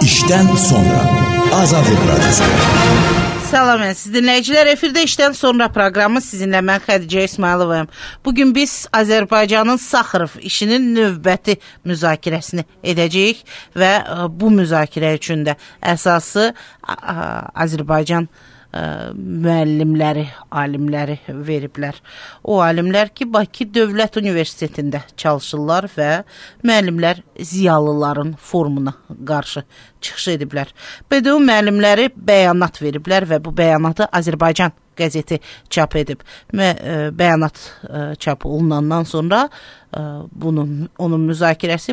İşdən sonra Azadlıq Radyosu. Salam, siz dinləyicilər, efirdə işdən sonra proqramı sizinlə mən Xədicə İsmayılovayım. Bugün biz Azərbaycanın Saxarov işinin növbəti müzakirəsini edəcəyik və bu müzakirə üçün də əsası Azərbaycan müəllimləri, alimləri veriblər. O alimlər ki, Bakı Dövlət Universitetində çalışırlar və müəllimlər ziyalıların formuna qarşı çıxış ediblər. BDU müəllimləri bəyanat veriblər və bu bəyanatı Azərbaycan qəzeti çap edib. Bəyanat çap olunandan sonra onun müzakirəsi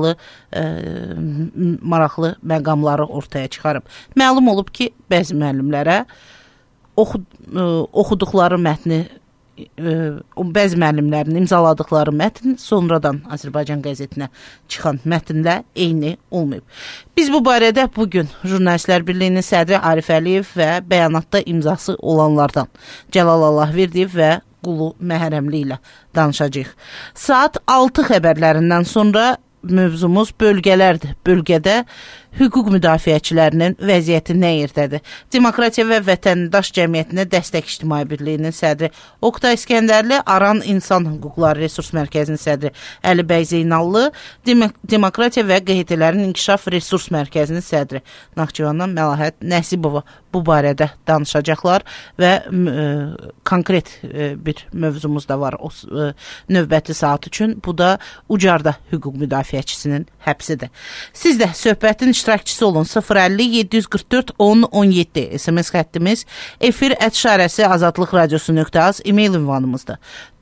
maraqlı məqamları ortaya çıxarıb. Məlum olub ki, bəzi müəllimlərə oxuduqları mətni, bəzi müəllimlərin imzaladıqları mətn sonradan Azərbaycan qəzetinə çıxan mətnlə eyni olmayıb. Biz bu barədə bugün Jurnalistlər Birliyinin sədri Arif Əliyev və bəyanatda imzası olanlardan Cəlal Allahverdiyev və Qulu Məhərrəmli ilə danışacağıq. Saat 6 xəbərlərindən sonra mövzumuz bölgələrdir. Bölgədə hüquq müdafiəçilərinin vəziyyəti nə yerdədir? Demokratiya və Vətəndaş Cəmiyyətinə Dəstək İctimai Birliyinin sədri Oqtay İskəndərli, Aran İnsan Hüquqları Resurs Mərkəzinin sədri Əli bəy Zeynallı, Demokratiya və QHT-lərin İnkişaf Resurs Mərkəzinin sədri Naxçıvandan Məlahət Nəsibova bu barədə danışacaqlar və konkret bir mövzumuz da var o növbəti saat üçün. Bu da Ucarda hüquq müdafiəçisinin həbsidir. Siz də söhbətin iştirakçısı olun. 050-744-10-17 SMS xəttimiz, efir @şarəsi Azadlıq Radyosu.az e-mail ünvanımızdır.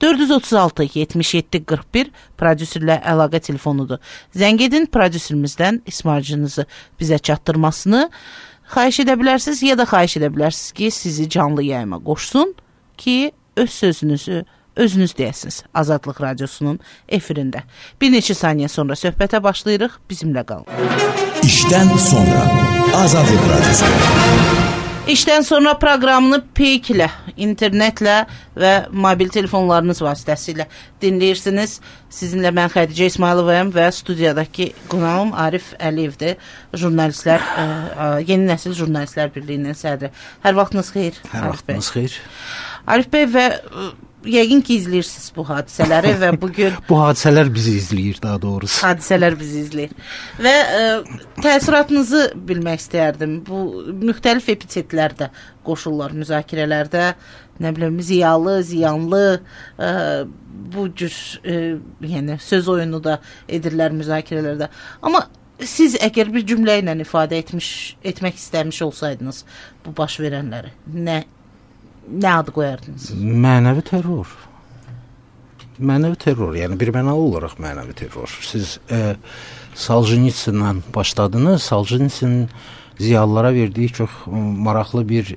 436-77-41 prodüserlə əlaqə telefonudur. Zəng edin, prodüserimizdən ismarcınızı bizə çatdırmasını xahiş edə bilərsiniz ya da xahiş edə bilərsiniz ki, sizi canlı yayıma qoşsun ki, öz sözünüzü özünüz deyəsiniz Azadlıq Radyosunun efirində. Bir neçə saniyə sonra söhbətə başlayırıq, bizimlə qalın. İşdən sonra Azadlıq Radyosu. İşdən sonra proqramını Peyk ilə, internetlə və mobil telefonlarınız vasitəsilə dinləyirsiniz. Sizinlə mən Xədicə İsmayılovayım və studiyadakı qonağım Arif Əliyevdir. Jurnalistlər, Yeni Nəsil Jurnalistlər Birliyinin sədri. Hər vaxtınız xeyir. Hər vaxtınız xeyir. Arif bəy və yəqin ki, izləyirsiniz bu hadisələri və bugün... Bu hadisələr bizi izləyir, daha doğrusu. Hadisələr bizi izləyir. Və təəssüratınızı bilmək istəyərdim. Bu müxtəlif epitetlər də qoşurlar müzakirələrdə. Nə bilim, ziyalı, ziyanlı, bu cür yəni, söz oyunu da edirlər müzakirələrdə. Amma siz əgər bir cümlə ilə ifadə etmək istəmiş olsaydınız bu baş verənləri, nə adı qoyardınız? Mənəvi terror. Mənəvi terror, yəni bir mənalı olaraq mənəvi terror. Siz Soljenitsinlə başladınız. Soljenitsin ziyalılara verdiyi çox maraqlı bir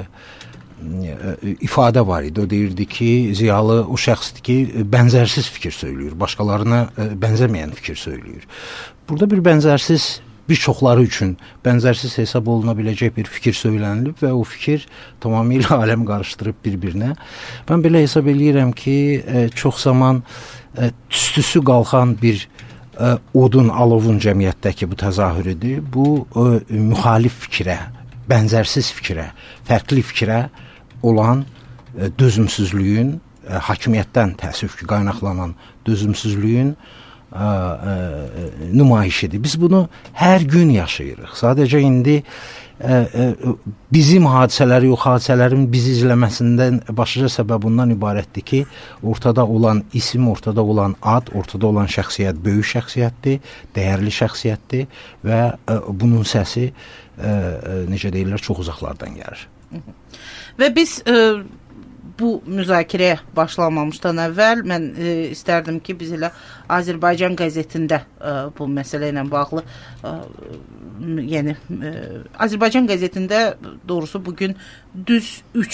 ifadə var idi. O deyirdi ki, ziyalı o şəxsdir ki, bənzərsiz fikir söylüyor. Başqalarına bənzəməyən fikir söylüyor. Burada bir bənzərsiz, bir çoxları üçün bənzərsiz hesab oluna biləcək bir fikir söylənilib və o fikir tamamilə aləm qarışdırıb bir-birinə. Mən belə hesab eləyirəm ki, çox zaman tüstüsü qalxan bir odun, alovun cəmiyyətdəki bu təzahürüdür. Bu müxalif fikrə, bənzərsiz fikrə, fərqli fikrə olan dözümsüzlüyün, hakimiyyətdən təəssüf ki, qaynaqlanan dözümsüzlüyün nümayişidir. Biz bunu hər gün yaşayırıq. Sadəcə indi bizim hadisələri yox, hadisələrin bizi izləməsindən başlıca səbəb bundan ibarətdir ki, ortada olan isim, ortada olan ad, ortada olan şəxsiyyət böyük şəxsiyyətdir, dəyərli şəxsiyyətdir və bunun səsi, necə deyirlər, çox uzaqlardan gəlir. Və biz bu müzakirəyə başlamamışdan əvvəl mən istərdim ki, biz elə Azərbaycan qəzetində bu məsələ ilə bağlı, yəni Azərbaycan qəzetində doğrusu bugün düz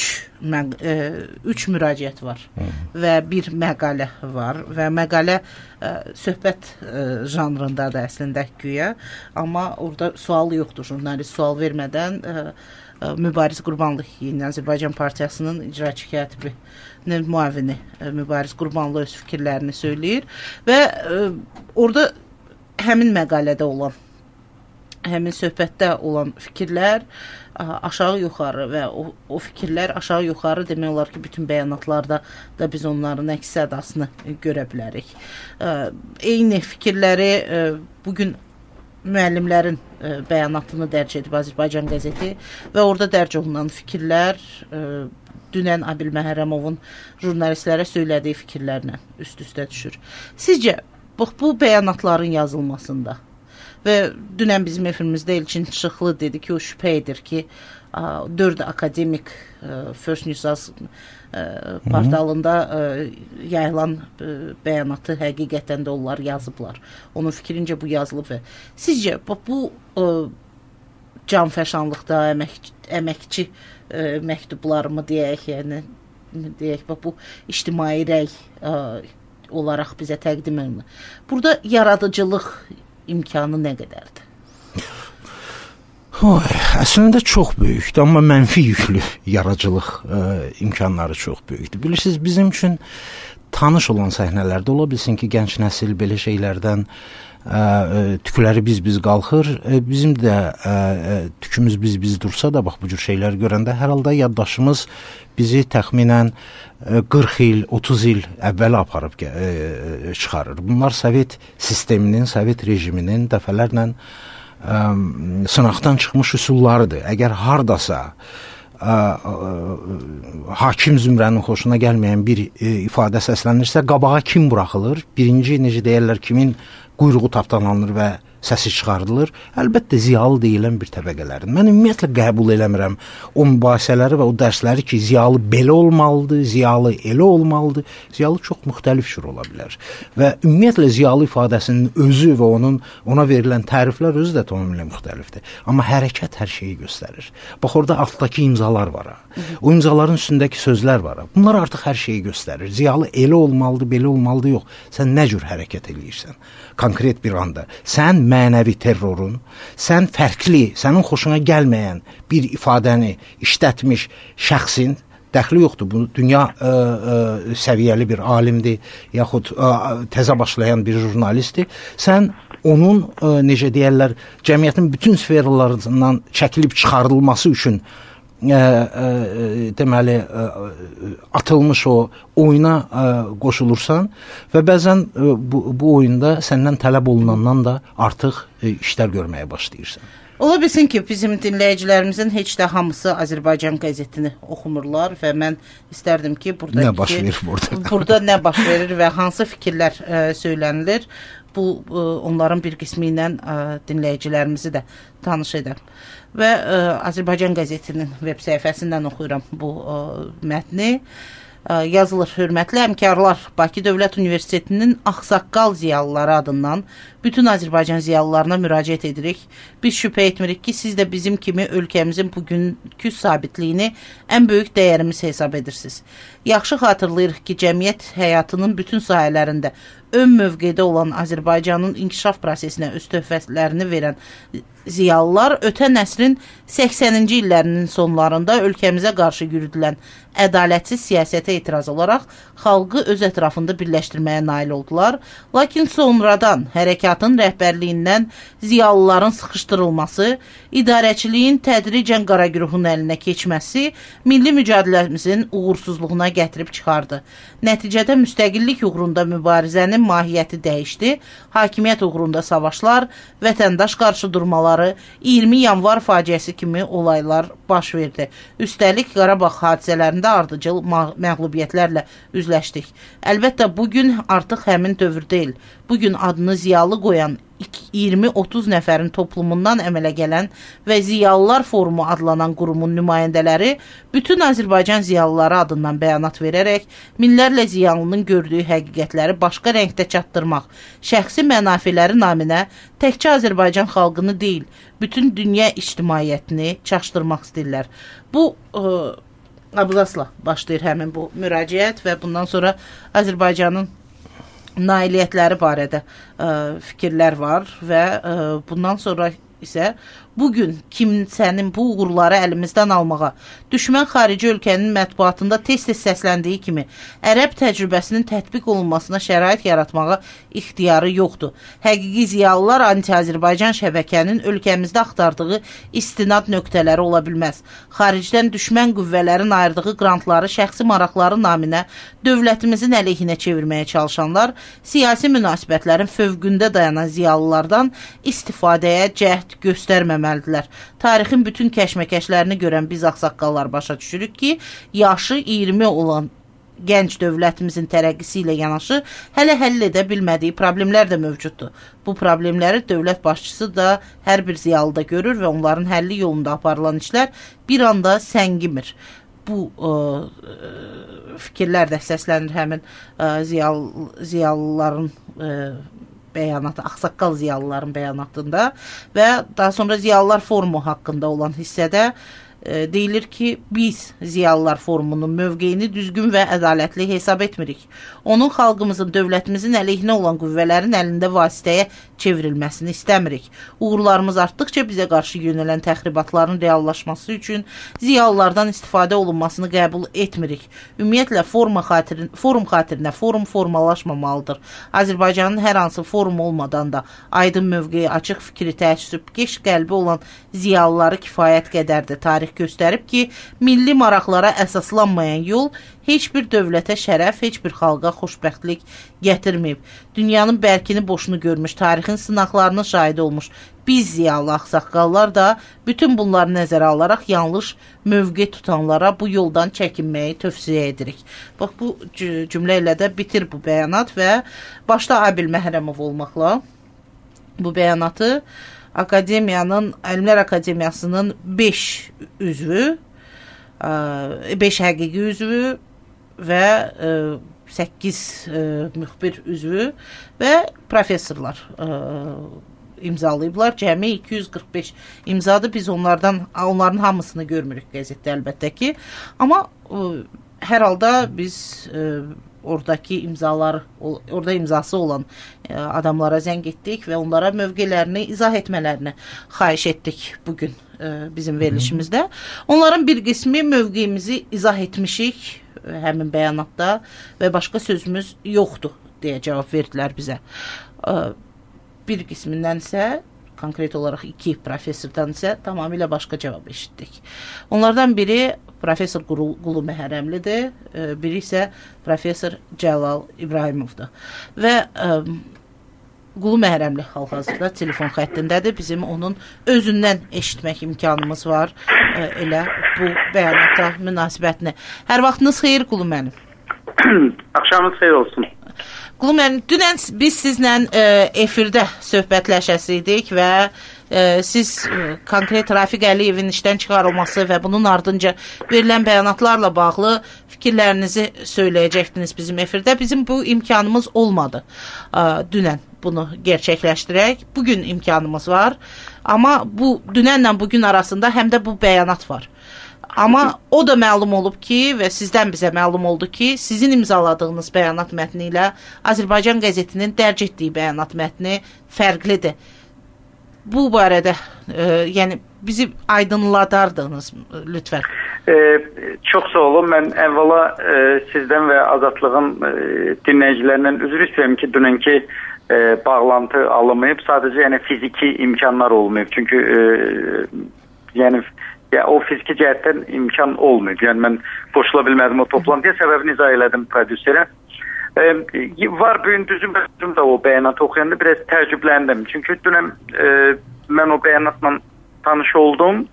3 müraciət var və bir məqalə var və məqalə söhbət janrındadır əslində güya, amma orada sual yoxdur, jurnalist sual vermədən Mübariz Qurbanlı Yeni Azərbaycan Partiyasının icraçı katibinin müavini Mübariz Qurbanlı öz fikirlərini söyləyir və orada həmin məqalədə olan həmin söhbətdə olan fikirlər aşağı-yuxarı və o fikirlər aşağı-yuxarı demək olar ki, bütün bəyanatlarda da biz onların əks sədasını görə bilərik. Eyni fikirləri bugün müəllimlərin bəyanatını dərc edib Azərbaycan qəzeti və orada dərc olunan fikirlər dünən Abil Məhərrəmovun jurnalistlərə söylədiyi fikirlərlə üst-üstə düşür. Sizcə, bu bəyanatların yazılmasında və dünən bizim efirimizdə Elçin Çıxlı dedi ki, o şübhə edir ki, 4 akademik First News portalında yayılan bəyanatı həqiqətən də onlar yazıblar. Onun fikrincə bu yazılıb və sizcə bu canfəşanlıqda əməkçi məktublarımı deyək, yəni deyək, bu ictimai rəy olaraq bizə təqdim edilir. Burada yaradıcılıq imkanı nə qədərdir? Əslində çox böyükdür, amma mənfi yüklü yaradıcılıq imkanları çox böyükdür. Bilirsiniz, bizim üçün tanış olan səhnələrdə ola bilsin ki, gənc nəsil belə şeylərdən tükləri biz qalxır. Bizim də tükümüz biz dursa da, bax bu cür şeylər görəndə hər halda yaddaşımız bizi təxminən 40 il, 30 il əvvələ aparıb çıxarır. Bunlar Sovet sisteminin, Sovet rejiminin dəfələrlə sınaqdan çıxmış üsullarıdır. Əgər hardasa hakim zümrənin xoşuna gəlməyən bir ifadə səslənirsə, qabağa kim buraxılır? Birinci, necə deyərlər, kimin quyruğu tapdalanır və səsi çıxardılır? Əlbəttə, ziyalı deyilən bir təbəqələrin. Mən ümumiyyətlə qəbul eləmirəm o mübahisələri və o dərsləri ki, ziyalı belə olmalıdır, ziyalı elə olmalıdır. Ziyalı çox müxtəlif cür ola bilər. Və ümumiyyətlə ziyalı ifadəsinin özü və ona verilən təriflər özü də tamamilə müxtəlifdir. Amma hərəkət hər şeyi göstərir. Bax, orada altdakı imzalar var. O imzaların üstündəki sözlər var. Bunlar artıq hər şeyi göstərir. Ziyalı elə olmalıdır, belə olmalıdır, yox. Sən nə cür hərəkət eləyirsən? Konkret bir anda. Sən mənəvi terrorun, sən fərqli, sənin xoşuna gəlməyən bir ifadəni işlətmiş şəxsin, dəxli yoxdur, bu dünya səviyyəli bir alimdir, yaxud təzə başlayan bir jurnalistdir, sən onun, necə deyərlər, cəmiyyətin bütün sferlarından çəkilib çıxarılması üçün deməli atılmış o oyuna qoşulursan və bəzən bu oyunda səndən tələb olunandan da artıq işlər görməyə başlayırsan. Ola bilsin ki, bizim dinləyicilərimizin heç də hamısı Azərbaycan qəzetini oxumurlar və mən istərdim ki, burada nə baş verir və hansı fikirlər söylənilir, bu onların bir qismi ilə dinləyicilərimizi də tanış edər. Və Azərbaycan qəzetinin veb səhifəsindən oxuyuram bu mətni. Yazılır: hörmətli həmkarlar, Bakı Dövlət Universitetinin ağsaqqal ziyalıları adından bütün Azərbaycan ziyalılarına müraciət edirik. Biz şübhə etmirik ki, siz də bizim kimi ölkəmizin bugünkü sabitliyini ən böyük dəyərimiz hesab edirsiniz. Yaxşı xatırlayırıq ki, cəmiyyət həyatının bütün sahələrində ön mövqedə olan Azərbaycanın inkişaf prosesinə öz töhfələrini verən ziyalılar ötən əsrin 80-ci illərinin sonlarında ölkəmizə qarşı yürüdülən ədalətsiz siyasətə etiraz olaraq xalqı öz ətrafında birləşdirməyə nail oldular. Lakin sonradan hərəkatın rəhbərliyindən ziyalıların sıxışdırılması, idarəçiliyin tədricən qaragüruhun əlinə keçməsi milli mücadiləmizin uğursuzluğuna gətirib çıxardı. Nəticədə müstəqillik uğrunda mübarizənin mahiyyəti dəyişdi, hakimiyyət uğrunda savaşlar, vətəndaş qarşıdurmaları, 20 yanvar faciəsi kimi olaylar baş verdi. Üstəlik, Qarabağ hadisələrində ardıcıl məğlubiyyətlərlə üzləşdik. Əlbəttə, bugün artıq həmin dövr deyil. Bugün adını ziyalı qoyan 20-30 nəfərin toplumundan əmələ gələn və Ziyalılar Forumu adlanan qurumun nümayəndələri bütün Azərbaycan ziyalıları adından bəyanat verərək minlərlə ziyalının gördüyü həqiqətləri başqa rəngdə çatdırmaq, şəxsi mənafeləri naminə təkcə Azərbaycan xalqını deyil, bütün dünya ictimaiyyətini çaşdırmaq istəyirlər. Bu abzasla başlayır həmin bu müraciət və bundan sonra Azərbaycanın nailiyyətləri barədə fikirlər var və bundan sonra isə bugün kimsənin bu uğurları əlimizdən almağa, düşmən xarici ölkənin mətbuatında tez-tez səsləndiyi kimi ərəb təcrübəsinin tətbiq olunmasına şərait yaratmağa ixtiyarı yoxdur. Həqiqi ziyalılar anti-Azərbaycan şəbəkənin ölkəmizdə axtardığı istinad nöqtələri ola bilməz. Xaricdən düşmən qüvvələrin ayırdığı qrantları şəxsi maraqları naminə dövlətimizin əleyhinə çevirməyə çalışanlar siyasi münasibətlərin fövqündə dayanan ziyalılardan istifadəyə cəhd göstərməməlidirlər. Tarixin bütün kəşməkeşlərini görən biz ağsaqqallar başa düşürük ki, yaşı 20 olan gənc dövlətimizin tərəqqisi ilə yanaşı hələ həll edə bilmədiyi problemlər də mövcuddur. Bu problemləri dövlət başçısı da hər bir ziyalıda görür və onların həlli yolunda aparılan işlər bir anda səngimir. Bu fikirlər də səslənir həmin ziyalıların bəyanatı, ağsaqqal ziyalıların bəyanatında və daha sonra ziyalılar forumu haqqında olan hissədə deyilir ki, biz ziyalılar forumunun mövqeyini düzgün və ədalətli hesab etmirik. Onun xalqımızın, dövlətimizin əleyhinə olan qüvvələrin əlində vasitəyə çevrilməsini istəmirik. Uğurlarımız artdıqca bizə qarşı yönələn təxribatların reallaşması üçün ziyalılardan istifadə olunmasını qəbul etmirik. Ümumiyyətlə, forum xatirinə forum formalaşmamalıdır. Azərbaycanın hər hansı forum olmadan da aydın mövqeyi, açıq fikri, təəssübkeş qəlbi olan ziyalıları kifayət qədərdir. Tarix göstərib ki, milli maraqlara əsaslanmayan yol heç bir dövlətə şərəf, heç bir xalqa xoşbəxtlik gətirməyib. Dünyanın bərkini boşunu görmüş, tarixin sınaqlarının şahidi olmuş biz ziyalı ağsaqqallar da bütün bunları nəzərə alaraq yanlış mövqe tutanlara bu yoldan çəkinməyi tövsiyə edirik. Bax, bu cümlə ilə də bitir bu bəyanat və başda Abil Məhrəmov olmaqla bu bəyanatı Akademiyanın, Elmlər Akademiyasının 5 üzvü, 5 həqiqi üzvü və 8 müxbir üzvü və professorlar imzalayıblar. Cəmi 245 imzadır. Biz onların hamısını görmürük qəzetdə əlbəttə ki. Amma hər halda biz oradakı orada imzası olan adamlara zəng etdik və onlara mövqelərini izah etmələrini xahiş etdik bugün bizim verilişimizdə. Onların bir qismi mövqeyimizi izah etmişik həmin bəyanatda və başqa sözümüz yoxdur deyə cavab verdilər bizə. Bir qismindən isə, konkret olaraq 2 professordan isə tamamilə başqa cavab eşitdik. Onlardan biri Professor Qulu Məhrəmlidir, biri isə Professor Cəlal İbrahimovdur. Və Qulu Məhrəmli hal-hazırda telefon xəttindədir. Bizim onun özündən eşitmək imkanımız var elə bu bəyanata münasibətini. Hər vaxtınız xeyir Qulu mənim. Axşamınız xeyir olsun. Qulu mənim, dünən biz sizlə efirdə söhbətləşəsiydik və siz konkret Rafiq Əliyevin işdən çıxarılması və bunun ardınca verilən bəyanatlarla bağlı fikirlərinizi söyləyəcəkdiniz bizim efirdə. Bizim bu imkanımız olmadı dünən bunu gerçəkləşdirək. Bugün imkanımız var. Amma bu dünənlə bugün arasında həm də bu bəyanat var. Amma o da məlum olub ki və sizdən bizə məlum oldu ki, sizin imzaladığınız bəyanat mətni ilə Azərbaycan qəzetinin dərc etdiyi bəyanat mətni fərqlidir. Bu barədə yəni bizi aydınladardınız lütfən. Çox sağ olun. Mən əvvəla sizdən və Azadlığın dinləyicilərindən üzr istəyirəm ki, dünənki bağlantı alınmayıb. Sadəcə yəni fiziki imkanlar olmayıb. Çünki yəni o fiziki cəhətdən imkan olmayıb. Yəni mən qoşula bilmədim o toplantıya. Səbəbini izah elədim prodüserə. Var düzüm də o bəyanatı oxuyanda biraz təəccübləndim. Çünki dünən mən o bəyanatla tanış oldum.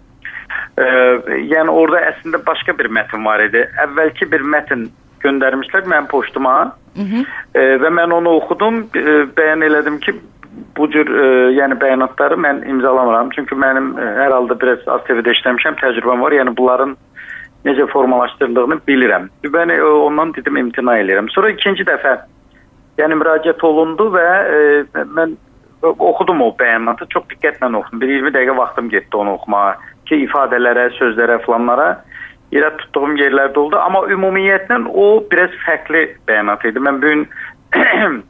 Yəni orada əslində başqa bir mətn var idi. Əvvəlki bir mətn göndərmişlər mənim poçtuma və mən onu oxudum. Bəyan elədim ki, bu cür yəni bəyanatları mən imzalamıram. Çünki mənim hər halda biraz ATV-də işləmişəm, təcrübəm var. Yəni bunların necə formalaşdırıldığını bilirəm. Ben ondan dedim imtina edirəm. Sonra ikinci dəfə yəni müraciət olundu və mən oxudum o bəyanatı. Çox diqqətlə oxudum. 20 dəqiqə vaxtım getdi onu oxumağa ki, ifadələrə, sözlərə, falanlara irad tutduğum yerlərdə oldu. Amma ümumiyyətlə o biraz fərqli bəyanat idi. Mən bugün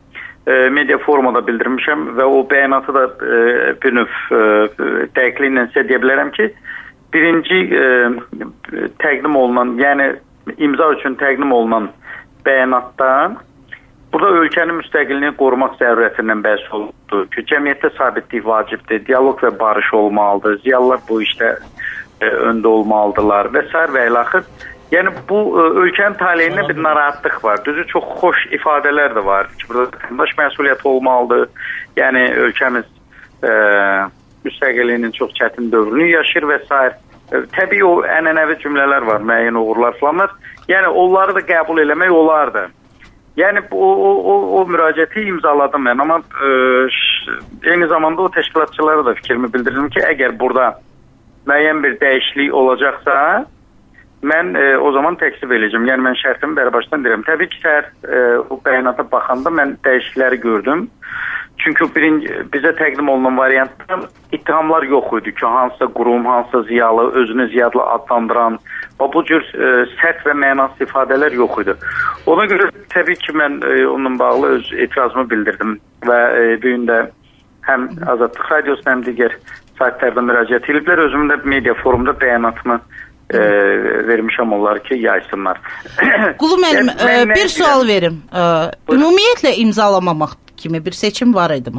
media forumada bildirmişəm və o bəyanatı da bir növ dəqiqliklə sizə deyə bilərəm ki, birinci təqdim olunan, yəni imza üçün təqdim olunan bəyanatda burada ölkənin müstəqilliyini qorumaq zəruriyyətindən bəhs olundu ki, cəmiyyətdə sabitlik vacibdir, dialoq və barış olmalıdır, ziyalılar bu işdə öndə olmalıdırlar və s. və ilaxır. Yəni bu ölkənin taleyində bir narahatlıq var. Düzü çox xoş ifadələr də var ki, burada vətəndaş məsuliyyəti olmalıdır. Yəni ölkəmiz müstəqilliyinin çox çətin dövrünü yaşayır və s. Təbii o ənənəvi cümlələr var, müəyyən uğurlar falanlar. Yəni onları da qəbul eləmək olardı. Yəni o müraciəti imzaladım mən, amma eyni zamanda o təşkilatçılara da fikrimi bildirdim ki, əgər burada müəyyən bir dəyişiklik olacaqsa, mən o zaman təksib edəcəm. Yəni mən şərtimi bərabərdən deyirəm. Təbii ki, səhər o bəyanata baxanda mən dəyişiklikləri gördüm. Çünki bizə təqdim olunan variantda ittihamlar yox idi ki, hansısa qurum, hansısa ziyalı, özünü ziyalı adlandıran və bu cür sərt və mənasız ifadələr yox idi. Ona görə təbii ki, mən onunla bağlı öz etirazımı bildirdim və bu gün də həm Azadlıq Radiosu, həm digər saytlərdə müraciət ediblər. Özümün də media forumda bəyanatımı vermişəm onlar ki, yaysınlar. Qulu müəllim, bir sual verim. Ümumiyyətlə imzalamamaq kimi bir seçim var idi mi?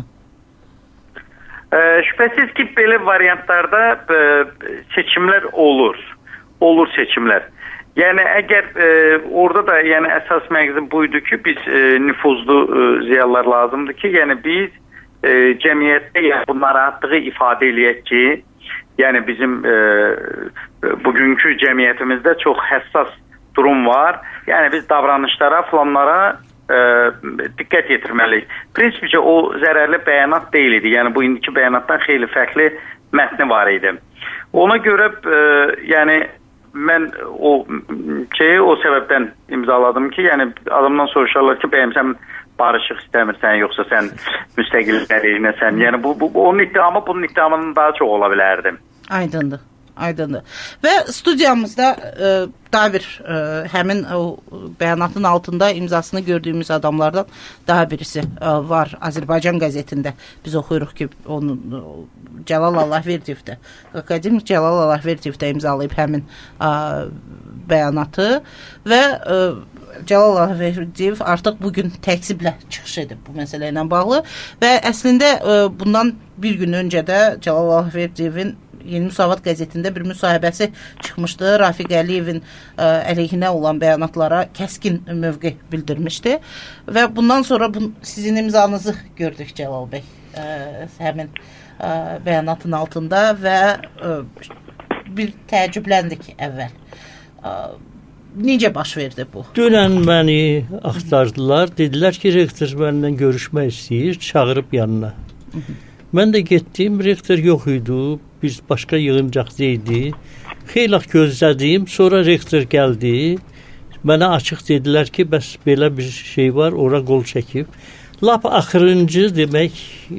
Şübhəsiz ki, belə variantlarda seçimlər olur. Olur seçimlər. Yəni əgər orada da yəni əsas məqsəd buydu ki, biz nüfuzlu ziyalılar lazımdır ki, yəni biz cəmiyyətdə yəni, bu narahatlığı ifadə eləyək ki, yəni bizim bugünkü cəmiyyətimizdə çox həssas durum var. Yəni biz davranışlara, falanlara diqqət yetirməliyik. Prinsipcə o zərərli bəyanat deyil idi. Yəni bu indiki bəyanatdan xeyli fərqli mətni var idi. Ona görə yəni mən o səbəbdən imzaladım ki, yəni adamdan soruşarlar ki, bəyəm sən barışıq istəmirsən, yoxsa sən müstəqillik əleyhinəsən. Yəni onun iddiamı bunun iddiamından daha çox ola bilərdi. Aydındır. Və studiyamızda daha bir həmin o bəyanatın altında imzasını gördüyümüz adamlardan daha birisi var. Azərbaycan qəzetində biz oxuyuruq ki, onu Cəlal Allahverdiyevdə, akademik Cəlal Allahverdiyevdə imzalayıb həmin bəyanatı və Cəlal Allahverdiyev artıq bugün təksiblə çıxış edib bu məsələ ilə bağlı və əslində bundan bir gün öncə də Cəlal Allahverdiyevin Yeni Müsavat qəzetində bir müsahibəsi çıxmışdı. Rafiq Əliyevin əleyhinə olan bəyanatlara kəskin mövqe bildirmişdi və bundan sonra sizin imzanızı gördük Cəlal bəy həmin bəyanatın altında və bir təəccübləndik əvvəl. Necə baş verdi bu? Dünən məni axtardılar. Dedilər ki, rektor mənimlə görüşmək istəyir, çağırıb yanına. Mən də getdim, rektor yox idi, biz başqa yığıncaqda idi. Xeyli gözlədim, sonra rektor gəldi. Mənə açıq dedilər ki, bəs belə bir şey var, ora qol çəkib. Lap axırıncı demək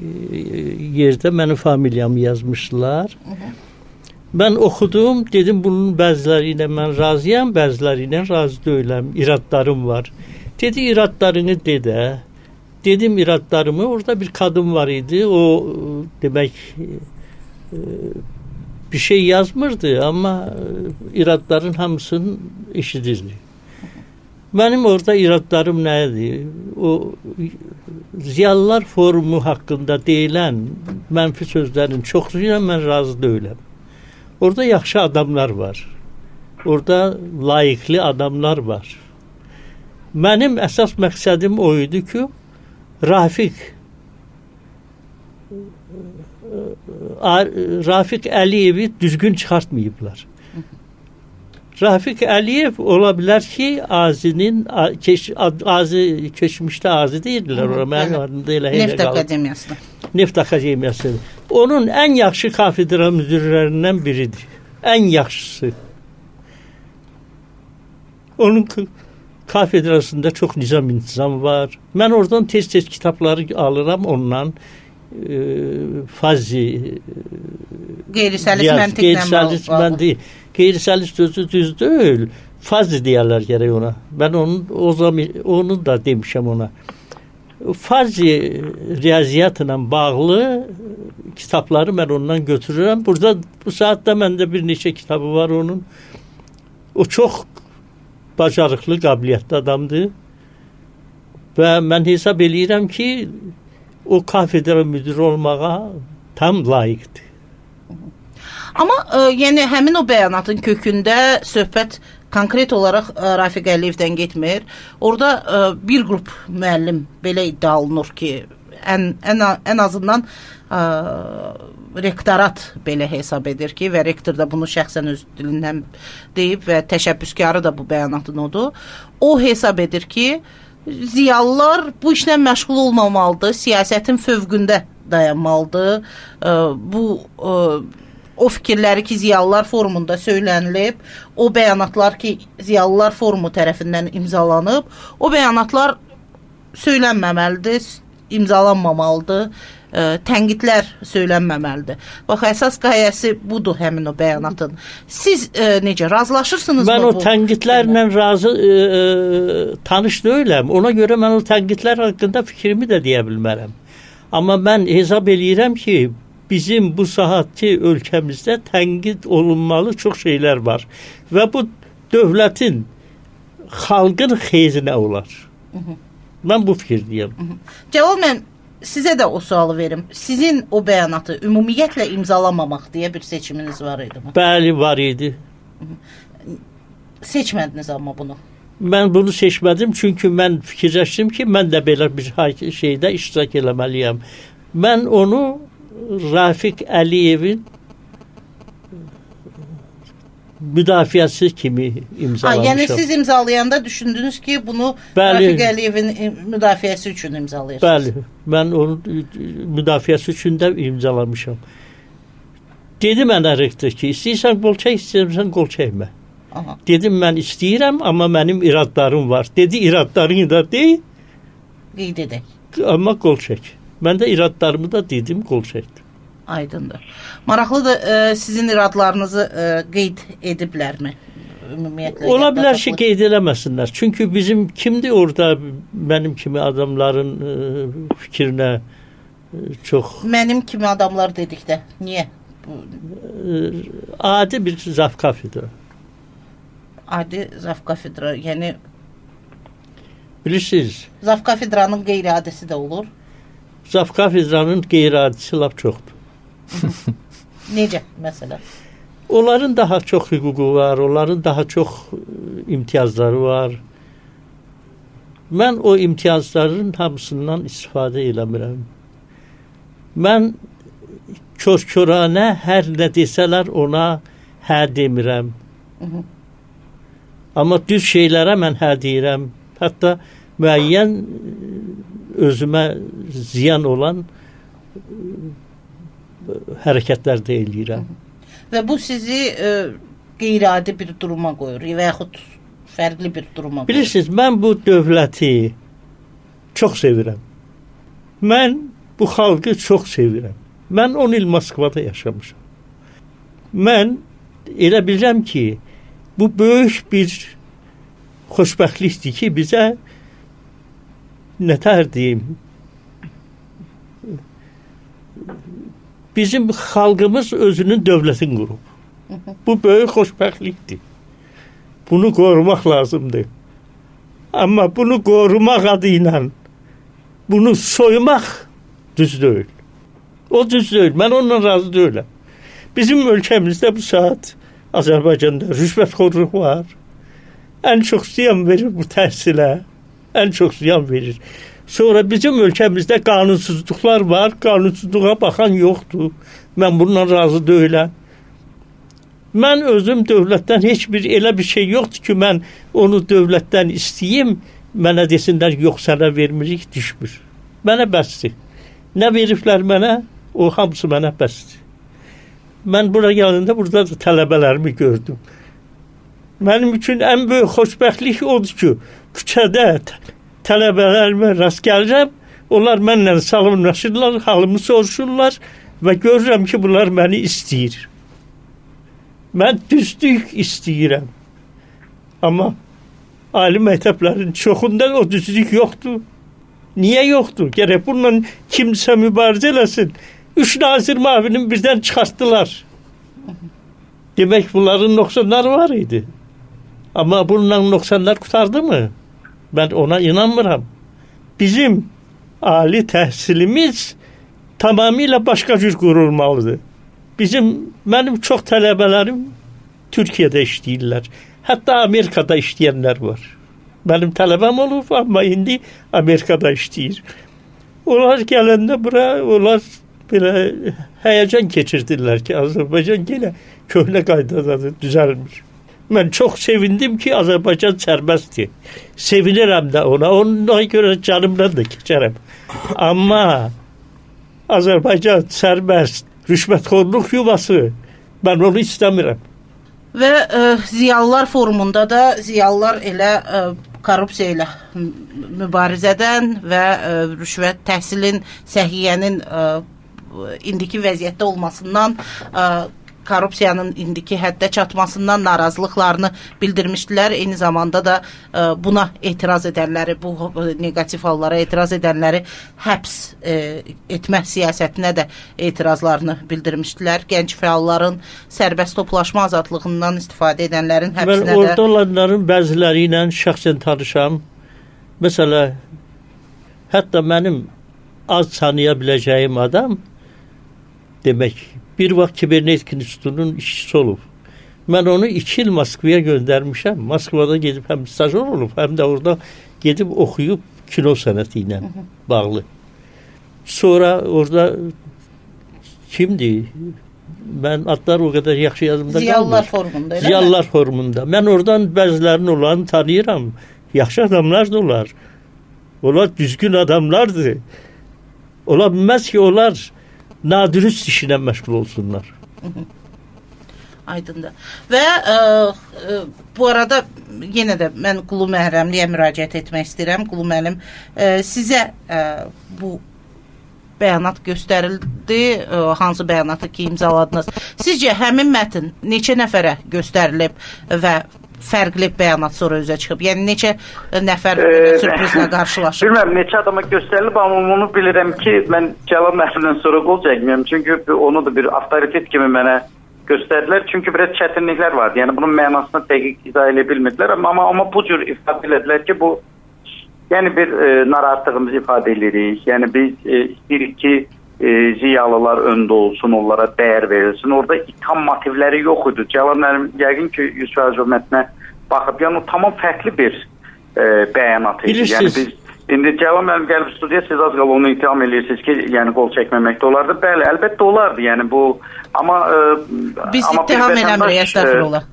yerdə mənim familiyamı yazmışlar. Mən oxudum, dedim bunun bəziləri ilə mən razıyam, bəziləri ilə razı deyiləm, iradlarım var. Dedi, iradlarını dedə. Dedim iradlarımı, orada bir kadın var idi, o demək bir şey yazmırdı, amma iradların hamısını eşidirdi. Mənim orada iradlarım nədir? O Ziyalılar Forumu haqqında deyilən mənfi sözlərin çoxsu ilə mən razı deyiləm. Orada yaxşı adamlar var. Orada layiqli adamlar var. Mənim əsas məqsədim o idi ki, Rafiq Əliyevi düzgün çıxartmayıblar. Rafiq Əliyev ola bilər ki, keçmişdə Azi deyirlər, mənim adımda elə Neft Akademiyasıdır. Neft Akademiyasıdır. Onun ən yaxşı kafedra müdürlərindən biridir. Ən yaxşısı. Onun kafedrasında çox nizam-intizam var. Mən oradan tez-tez kitabları alıram ondan. Fazi qeyri-səlis məntiqlə bağlı. Qeyri-səlis sözü düz deyil. Fazi deyərlər gərək ona. Mən onu da demişəm ona. fazi riyaziyyatla bağlı kitabları mən ondan götürürəm. Burada bu saatdə məndə bir neçə kitabı var onun. O çox bacarıqlı, qabiliyyətli adamdır. Və mən hesab eləyirəm ki, o kafedra müdiri olmağa tam layiqdir. Amma yəni həmin o bəyanatın kökündə söhbət konkret olaraq Rafiq Əliyevdən getmir. Orada bir qrup müəllim belə iddia olunur ki, ən azından rektorat belə hesab edir ki, və rektor da bunu şəxsən öz dilindən deyib və təşəbbüskarı da bu bəyanatın odur. O hesab edir ki, ziyalılar bu işlə məşğul olmamalıdır, siyasətin fövqündə dayanmalıdır. O fikirləri ki, Ziyalılar Forumunda söylənilib, o bəyanatlar ki, Ziyalılar Forumu tərəfindən imzalanıb, o bəyanatlar söylənməməlidir, imzalanmamalıdır, tənqidlər söylənməməlidir. Bax, əsas qayəsi budur həmin o bəyanatın. Siz necə, razılaşırsınız mı? Mən o tənqidlərlə tanış deyiləm. Ona görə mən o tənqidlər haqqında fikrimi də deyə bilmərəm. Amma mən hesab eləyirəm ki, bizim bu saatçı ölkəmizdə tənqid olunmalı çox şeylər var. Və bu dövlətin, xalqın xeyrinə olar. Mən bu fikirdəyəm. Cəlal, mən sizə də o sualı verim. Sizin o bəyanatı ümumiyyətlə imzalamamaq deyə bir seçiminiz var idi mi? Bəli, var idi. Seçmədiniz amma bunu. Mən bunu seçmədim, çünki mən fikirləşdim ki, mən də belə bir şeydə iştirak eləməliyəm. Mən onu Rafiq Əliyevin müdafiəsi kimi imzalamışam. Yəni siz imzalayanda düşündünüz ki, bunu Rafiq Əliyevin müdafiəsi üçün imzalayırsınız. Bəli, mən onun müdafiəsi üçün də imzalamışam. Dedi mənə rektor ki, istəyirsən qol çək, istəyirsən qol çəkmə. Aha. Dedim, mən istəyirəm, amma mənim iradlarım var. Dedi, iradlarını da deyil. Qeyd edək. Amma qol çək. Mən də iradlarımı da dedim, qol çəkdim. Aydındır. Maraqlıdır, sizin iradlarınızı qeyd ediblərmi? Ümumiyyətlə. Ola bilər ki, qeyd eləməsinlər. Çünki bizim kimdir orada mənim kimi adamların fikrinə çox... Mənim kimi adamlar dedikdə. Niyə? Adi bir zaf kafedra. Adi zaf kafedra, yəni... Bilirsiniz. Zaf kafedranın qeyri-adisi də olur. Zaf kafedranın qeyri-adisi lap çoxdur. Necə, məsələn? Onların daha çox hüququ var, onların daha çox imtiyazları var. Mən o imtiyazların hamısından istifadə eləmirəm. Mən kör-köranə hər nə desələr ona hə demirəm. Amma düz şeylərə mən hə deyirəm. Hətta müəyyən özümə ziyan olan hərəkətlər də eləyirəm. Və bu sizi qeyri-adi bir duruma qoyur və yaxud fərqli bir duruma qoyur. Bilirsiniz, mən bu dövləti çox sevirəm. Mən bu xalqı çox sevirəm. Mən 10 il Moskvada yaşamışam. Mən elə bilirəm ki, bu böyük bir xoşbəxtlikdir ki, bizə nətər deyim, bizim xalqımız özünün dövlətini qurub. Bu böyük xoşbəxtlikdir. Bunu qorumaq lazımdır. Amma bunu qorumaq adı ilə bunu soymaq düz deyil. O düz deyil. Mən onunla razı deyiləm. Bizim ölkəmizdə bu saat Azərbaycanda rüşvətxorluq var. Ən çox ziyan verir bu təhsilə. Ən çox ziyan verir. Sonra bizim ölkəmizdə qanunsuzluqlar var. Qanunsuzluğa baxan yoxdur. Mən bununla razı deyiləm. Mən özüm dövlətdən heç bir elə bir şey yoxdur ki, mən onu dövlətdən istəyim, mənə desinlər, yox, sənə vermirik, düşmür. Mənə bəsdir. Nə veriblər mənə, o hamısı mənə bəsdir. Mən bura yanında, burada da tələbələrimi gördüm. Mənim üçün ən böyük xoşbəxtlik odur ki, küçədə tələbələrimə rast gəlirəm, onlar mənlə salamlaşırlar, halımı soruşurlar və görürəm ki, bunlar məni istəyir. Mən düzlük istəyirəm. Amma ali məktəblərin çoxunda o düzlük yoxdur. Niyə yoxdur? Gərək bununla kimsə mübarizə eləsin. 3 nazir müavinin birdən çıxartdılar. Demək bunların nöqsanları var idi. Amma bununla nöqsanlar qutardı mı? Mən ona inanmıram. Bizim ali təhsilimiz tamamilə başqa cür qurulmalıdır. Mənim çox tələbələrim Türkiyədə işləyirlər. Hətta Amerikada işləyənlər var. Mənim tələbəm olub, amma indi Amerikada işləyir. Onlar gələndə bura, onlar belə həyəcan keçirdirlər ki, Azərbaycan yenə köhnə qaydadadır, düzəlmir. Mən çox sevindim ki, Azərbaycan sərbəstdir. Sevinirəm də ona, ona görə canımdan da keçərəm. Amma Azərbaycan sərbəst, rüşvətxorluq yuvası, mən onu istəmirəm. Və Ziyalılar forumunda da ziyalılar elə korrupsiya ilə mübarizədən və rüşvət, təhsilin, səhiyyənin indiki vəziyyətdə olmasından, korrupsiyanın indiki həddə çatmasından narazılıqlarını bildirmişdilər. Eyni zamanda da buna etiraz edənləri, bu negativ hallara etiraz edənləri həbs etmə siyasətinə də etirazlarını bildirmişdilər. Gənc fəalların sərbəst toplaşma azadlığından istifadə edənlərin həbsinə də... Mən orada olanların bəziləri ilə şəxsən tanışam. Məsələ, hətta mənim az tanıya biləcəyim adam demək, bir vaxt Kibernetik İnstitutunun işçisi olub. Mən onu 2 il Moskvaya göndərmişəm. Moskvada gedib həm stajyer olub, həm də orada gedib oxuyub kino sənəti ilə bağlı. Sonra orada kimdir? Mən adlar o qədər yaxşı yadımda qalmır. Ziyalılar forumunda, elə mi? Ziyalılar forumunda. Mən oradan bəzilərinin olanı tanıyıram. Yaxşı adamlar da olar. Onlar düzgün adamlardır. Ola bilməz ki, onlar nadürüst işinə məşğul olsunlar. Aydındır. Və bu arada yenə də mən Qulu Məhrəmliyə müraciət etmək istəyirəm. Qulu müəllim, sizə bu bəyanat göstərildi, hansı bəyanatı ki imzaladınız? Sizcə həmin mətn neçə nəfərə göstərilib və fərqli bəyanat sonra üzə çıxıb? Yəni neçə nəfər sürprizlə qarşılaşıb? Bilməm, neçə adama göstərilib, amma onu bilirəm ki, mən Cəlal müəllimdən sonra qol çəkməyəm. Çünki onu da bir avtoritet kimi mənə göstərdilər. Çünki biraz çətinliklər vardı. Yəni bunun mənasını dəqiq izah edə bilmədilər. Amma bu cür ifadə edilər ki, bu yəni bir narahatlığımızı ifadə edirik. Yəni biz istəyirik ki, ziyalılar öndə olsun, onlara dəyər verilsin. Orada itham motivləri yox idi. Cəlal müəllim yəqin ki, Yusuf Əzəmətinə baxıb, yəni o tamam fərqli bir bəyanat idi. Yəni biz indi Cəlal müəllim gəlib studiyaya, siz az qala onu ittiham edirsiniz ki, yəni qol çəkməməkdə olardı. Bəli, əlbəttə olardı. Yəni bu amma biz ittiham eləmirik, əstəğfirullah.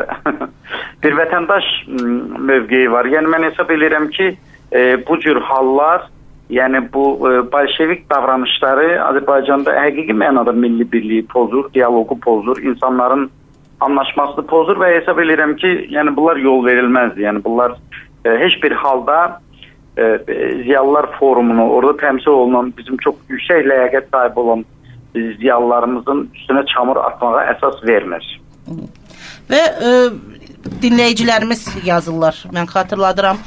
Bir vətəndaş mövqeyi var. Yəni mən hesab edirəm ki, bu cür hallar, yəni bu bolşevik davranışları Azərbaycanda həqiqi mənada milli birliyi pozur, dialoqu pozur, insanların anlaşmasını pozur və hesab edirəm ki, yəni bunlar yol verilməzdir. Yəni bunlar heç bir halda Ziyalılar forumunu, orada təmsil olunan bizim çox yüksək ləyaqət sahibi olan ziyalılarımızın üstünə çamur atmağa əsas vermir. Və dinləyicilərimiz yazırlar. Mən xatırladıram.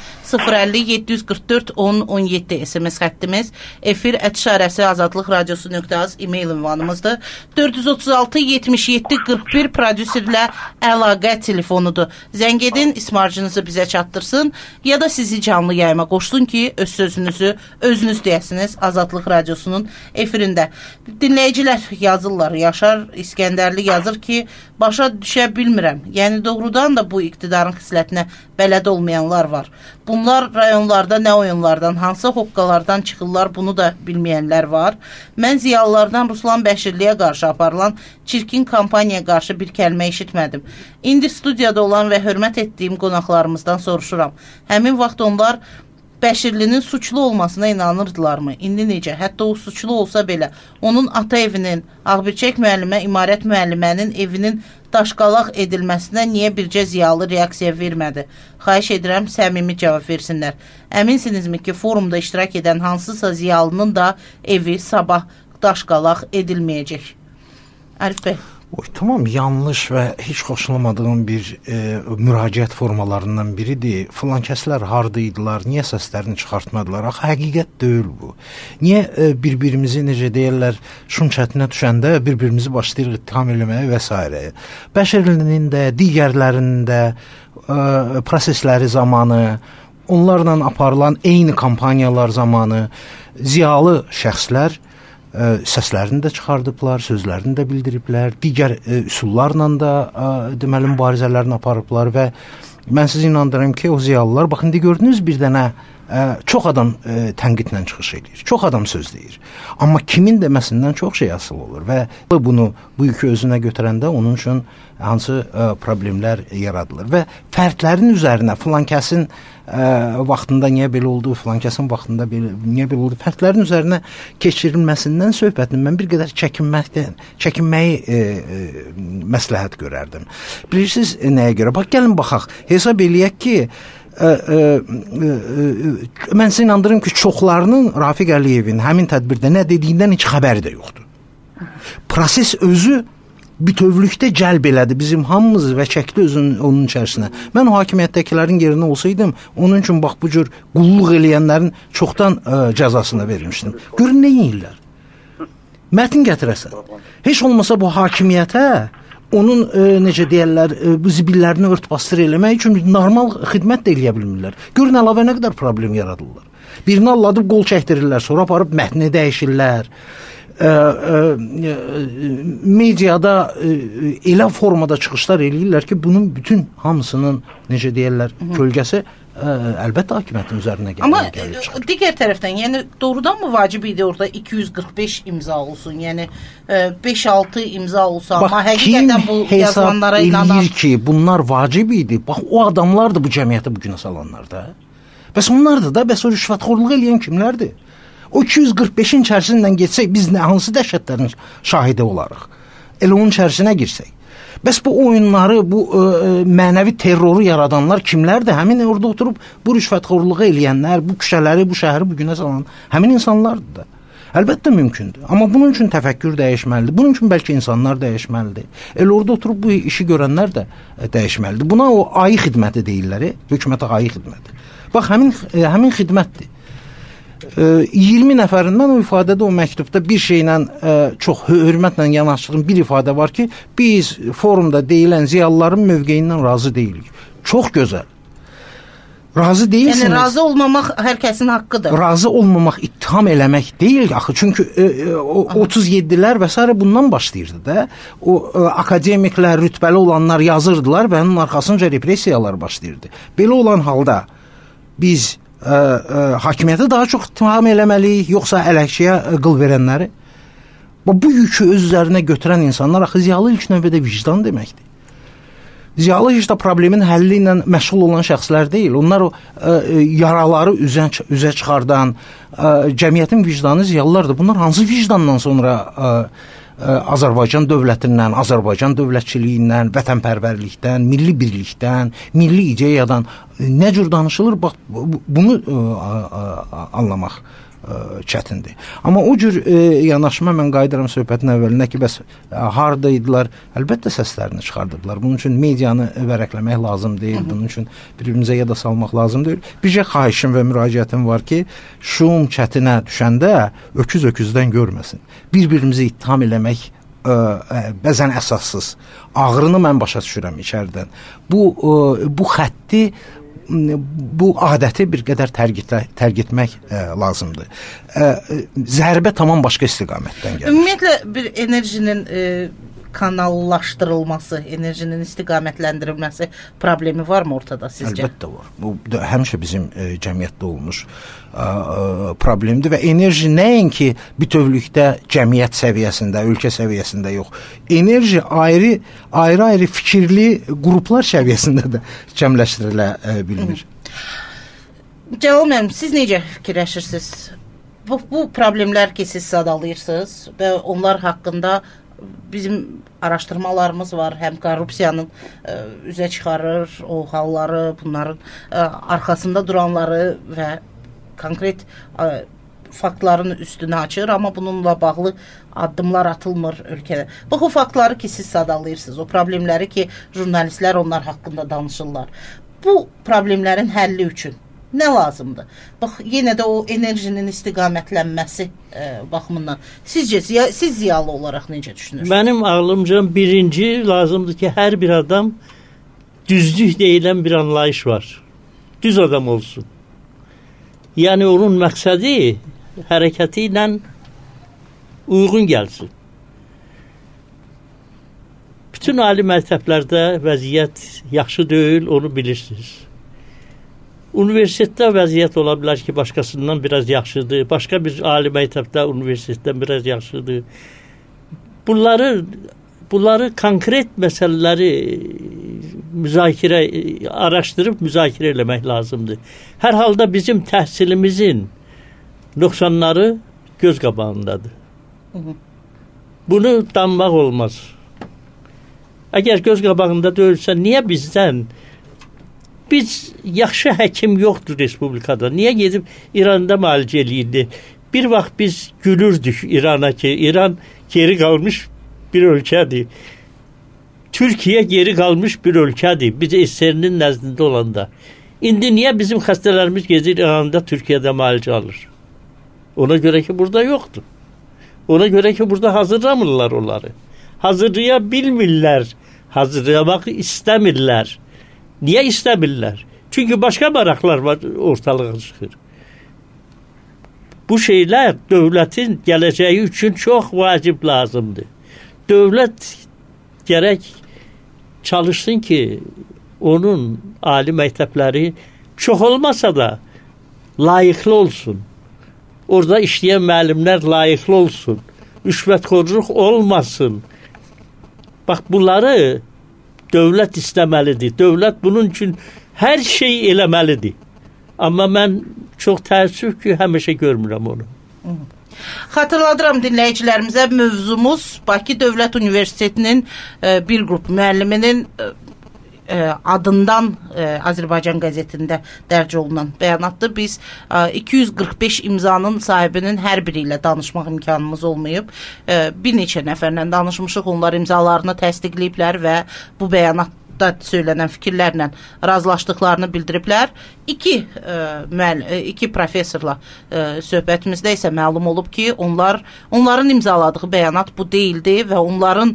050-744-10-17 SMS xəttimiz. Efir @ Azadlıq Radiosu.az e-mail ünvanımızdır. 436-77-41 prodüserlə əlaqə telefonudur. Zəng edin, ismarcınızı bizə çatdırsın ya da sizi canlı yayıma qoşsun ki, öz sözünüzü özünüz deyəsiniz Azadlıq Radiosunun efirində. Dinləyicilər yazırlar. Yaşar İskəndərli yazır ki, başa düşə bilmirəm. Yəni doğrudan da bu iqtidarın xislətinə bələd olmayanlar var. Bunlar rayonlarda nə oyunlardan, hansı hoqqalardan çıxırlar, bunu da bilməyənlər var. Mən ziyalılardan Ruslan Bəşirliyə qarşı aparılan çirkin kampaniyaya qarşı bir kəlmə eşitmədim. İndi studiyada olan və hörmət etdiyim qonaqlarımızdan soruşuram. Həmin vaxt onlar Bəşirlinin suçlu olmasına inanırdılarmı? İndi necə? Hətta o suçlu olsa belə, onun ata evinin, Ağbirçək müəllimə, İmarət müəllimənin evinin daşqalaq edilməsinə niyə bircə ziyalı reaksiya vermədi? Xahiş edirəm, səmimi cavab versinlər. Əminsinizmi ki, forumda iştirak edən hansısa ziyalının da evi sabah daşqalaq edilməyəcək? Arif bəy. Tamam, yanlış və heç xoşlamadığım bir müraciət formalarından biridir. Filan kəslər hardaydılar, niyə səslərini çıxartmadılar? Axı həqiqət deyil bu. Niyə bir-birimizi, necə deyirlər, şun çətinə düşəndə bir-birimizi başlayırıq ittiham eləməyə və s. Bəşərlinin də, digərlərinin də prosesləri zamanı, onlarla aparılan eyni kampaniyalar zamanı ziyalı şəxslər səslərini də çıxardıblar, sözlərini də bildiriblər, digər üsullarla da deməli mübarizələrini aparıblar və mən sizi inandırıram ki, o ziyalılar, bax, indi gördünüz bir dənə çox adam tənqidlə çıxış edir, çox adam söz deyir. Amma kimin deməsindən çox şey asıl olur və bunu, bu yükü özünə götürəndə onun üçün hansı problemlər yaradılır və fərdlərin üzərinə filan kəsin vaxtında niyə belə oldu, filan kəsin vaxtında niyə belə oldu, fərdlərin üzərinə keçirilməsindən söhbətin mən bir qədər çəkinməyi məsləhət görərdim. Bilirsiniz nəyə görə? Bax, gəlin baxaq, hesab eləyək ki, mən sizə inandırım ki, çoxlarının Rafiq Əliyevin həmin tədbirdə nə dediyindən heç xəbəri də yoxdur. Proses özü bütövlükdə cəlb elədi bizim hamımızı və çəkdi onun içərisinə. Mən o hakimiyyətdəkilərin yerində olsaydım, onun üçün bax bu cür qulluq eləyənlərin çoxdan cəzasını vermişdim. Görün nə yiyirlər? Mətn gətirəsən. Heç olmasa bu hakimiyyətə onun necə deyərlər, bu zibillərini ört-bastır eləmək üçün normal xidmət də eləyə bilmirlər. Görün əlavə nə qədər problem yaradırlar. Birini alladıb qol çəkdirirlər, sonra aparıb mətni dəyişirlər. Mediada elə formada çıxışlar eləyirlər ki, bunun bütün hamısının necə deyərlər, kölgəsi əlbəttə hakimiyyətin üzərinə gəlir. Amma digər tərəfdən, yəni doğrudan mı vacib idi orada 245 imza olsun? Yəni 5-6 imza olsa, amma həqiqətən bu yazılanlara inanan... Eləyir ki, bunlar vacib idi. Bax, o adamlar da bu cəmiyyəti bugünə salanlar da. Bəs onlardır da, bəs o rüşvətxorluq eləyən kimlərdir? O 245-in içərisindən geçsək, biz hansı dəhşətlərin şahidi olarıq? Elə onun içərisinə girsək. Bəs bu oyunları, bu mənəvi terroru yaradanlar kimlərdir? Həmin orada oturub bu rüşvətxorluğu eləyənlər, bu küçələri, bu şəhəri bugünə salan həmin insanlardır da. Əlbəttə mümkündür. Amma bunun üçün təfəkkür dəyişməlidir. Bunun üçün bəlkə insanlar dəyişməlidir. Elə orada oturub bu işi görənlər də dəyişməlidir. Buna o ayı xidməti deyirlər, hökumətə ayı xidməti. Bax, həmin xidmətdir. 20 nəfərin, mən o ifadədə, o məktubda bir şeylə çox hörmətlə yanaşdığım bir ifadə var ki, biz forumda deyilən ziyalıların mövqeyindən razı deyilik. Çox gözəl. Razı deyilsiniz. Yəni razı olmamaq hər kəsin haqqıdır. Razı olmamaq ittiham eləmək deyil axı. Çünki 37-lər və s. bundan başlayırdı da. O akademiklər, rütbəli olanlar yazırdılar və onun arxasınca repressiyalar başlayırdı. Belə olan halda biz hakimiyyəti daha çox ittiham eləməliyik, yoxsa ələkçiyə qıl verənləri? Bu yükü öz üzərinə götürən insanlar axı ziyalı ilk növbədə vicdan deməkdir. Ziyalı heç də problemin həlli ilə məşğul olan şəxslər deyil. Onlar o yaraları üzə çıxardan cəmiyyətin vicdanı ziyalılardır. Bunlar hansı vicdandan sonra Azərbaycan dövlətindən, Azərbaycan dövlətçiliyindən, vətənpərvərlikdən, milli birlikdən, milli ideyadan nə cür danışılır? Bax, bunu anlamaq çətindir. Amma o cür yanaşma, mən qayıdıram söhbətin əvvəlinə ki, bəs haradaydılar? Əlbəttə səslərini çıxardıblar. Bunun üçün medianı vərəqləmək lazım deyil. Bunun üçün bir-birimizə yada salmaq lazım deyil. Bircə xahişim və müraciətim var ki, şum çətinə düşəndə öküz-öküzdən görməsin. Bir-birimizi ittiham eləmək bəzən əsassız. Ağrını mən başa düşürəm içəridən. Bu xətti, bu adəti bir qədər tərk etmək lazımdır. Zərbə tamam başqa istiqamətdən gəlir. Ümumiyyətlə bir enerjinin kanallaşdırılması, enerjinin istiqamətləndirilməsi problemi varmı ortada sizcə? Əlbəttə var. Bu həmişə bizim cəmiyyətdə olmuş problemdir və enerji nəinki bütövlükdə cəmiyyət səviyyəsində, ölkə səviyyəsində yox. Enerji ayrı-ayrı fikirli qruplar səviyyəsində də cəmləşdirilə bilmir. Cəlal müəllim, siz necə fikirləşirsiniz? Bu problemlər ki, siz sadalayırsınız və onlar haqqında bizim araşdırmalarımız var, həm korrupsiyanın üzə çıxarır o halları, bunların arxasında duranları və konkret faktların üstünü açır, amma bununla bağlı addımlar atılmır ölkədə. Bax, o faktları ki, siz sadalayırsınız, o problemləri ki, jurnalistlər onlar haqqında danışırlar. Bu problemlərin həlli üçün nə lazımdır? Bax, yenə də o enerjinin istiqamətlənməsi baxımından. Sizcə, siz ziyalı olaraq necə düşünürsünüz? Mənim ağlımca birinci lazımdır ki, hər bir adam düzlük deyilən bir anlayış var. Düz adam olsun. Yəni, onun məqsədi hərəkəti ilə uyğun gəlsin. Bütün ali məktəblərdə vəziyyət yaxşı deyil, onu bilirsiniz. Universitetdə vəziyyət ola bilər ki, başqasından biraz yaxşıdır. Başqa bir ali məktəbdə, universitetdən biraz yaxşıdır. Bunları konkret məsələləri araşdırıb müzakirə eləmək lazımdır. Hər halda bizim təhsilimizin nöqsanları göz qabağındadır. Bunu danmaq olmaz. Əgər göz qabağında deyilsə, niyə biz yaxşı həkim yoxdur respublikada. Niyə gedib İranda müalicə eləyirdi? Bir vaxt biz gülürdük İrana ki, İran geri qalmış bir ölkədir. Türkiyə geri qalmış bir ölkədir. Biz SSR-nin nəzdində olanda. İndi niyə bizim xəstələrimiz gedir İranda, Türkiyədə müalicə alır? Ona görə ki, burada yoxdur. Ona görə ki, burada hazırlamırlar onları. Hazırlaya bilmirlər. Hazırlamaq istəmirlər. Niyə istəmirlər? Çünki başqa maraqlar var, ortalığa çıxır. Bu şeylər dövlətin gələcəyi üçün çox vacib lazımdır. Dövlət gərək çalışsın ki, onun ali məktəbləri çox olmasa da layiqli olsun. Orada işləyən müəllimlər layiqli olsun. Rüşvətxorluq olmasın. Bax, bunları dövlət istəməlidir. Dövlət bunun üçün hər şey eləməlidir. Amma mən çox təəssüf ki, həmişə görmürəm onu. Xatırladıram dinləyicilərimizə, mövzumuz Bakı Dövlət Universitetinin bir qrup müəlliminin adından Azərbaycan qəzetində dərc olunan bəyanatdır. Biz 245 imzanın sahibinin hər biri ilə danışmaq imkanımız olmayıb. Bir neçə nəfərlə danışmışıq, onlar imzalarını təsdiqləyiblər və bu bəyanatda söylənən fikirlərlə razılaşdıqlarını bildiriblər. İki professorla söhbətimizdə isə məlum olub ki, onların imzaladığı bəyanat bu deyildi və onların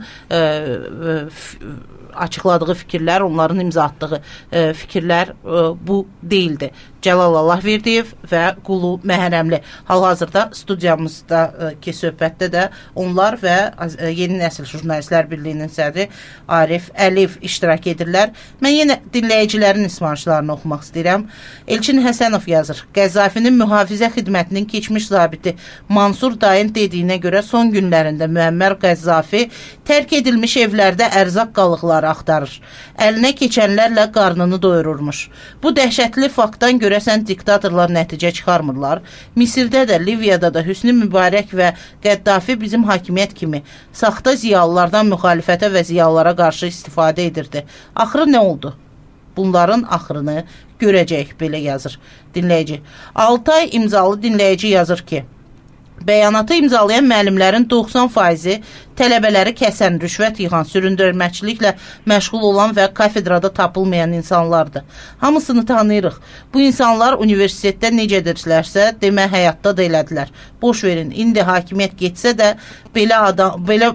açıqladığı fikirlər, onların imza atdığı fikirlər bu deyildi. Cəlal Allahverdiyev və Qulu Məhərrəmli. Hal-hazırda studiyamızdakı söhbətdə də onlar və Yeni Nəsil Jurnalistlər Birliyinin sədri Arif Əliyev iştirak edirlər. Mən yenə dinləyicilərin ismarışlarını oxumaq istəyirəm. Elçin Həsənov yazır. Qəzzafinin mühafizə xidmətinin keçmiş zabiti Mansur Dayın dediyinə görə son günlərində Müəmmər Qəzzafi tərk edilmiş evlərdə ərzaq qalıqları axtarır. Əlinə keçənlərlə qarnını doyururmuş. Bu dəhşətli faktdan görəsən diktatorlar nəticə çıxarmırlar. Misirdə də, Liviyada da Hüsnü Mübarək və Qəddafi bizim hakimiyyət kimi saxta ziyalılardan müxalifətə və ziyalılara qarşı istifadə edirdi. Axırı nə oldu? Bunların axırını görəcək, belə yazır dinləyici. Altay imzalı dinləyici yazır ki, bəyanatı imzalayan müəllimlərin 90%-i tələbələri kəsən, rüşvət yığan, süründürməçiliklə məşğul olan və kafedrada tapılmayan insanlardır. Hamısını tanıyırıq. Bu insanlar universitetdə necədirlərsə, demə həyatda da elədilər. Boş verin, indi hakimiyyət getsə də,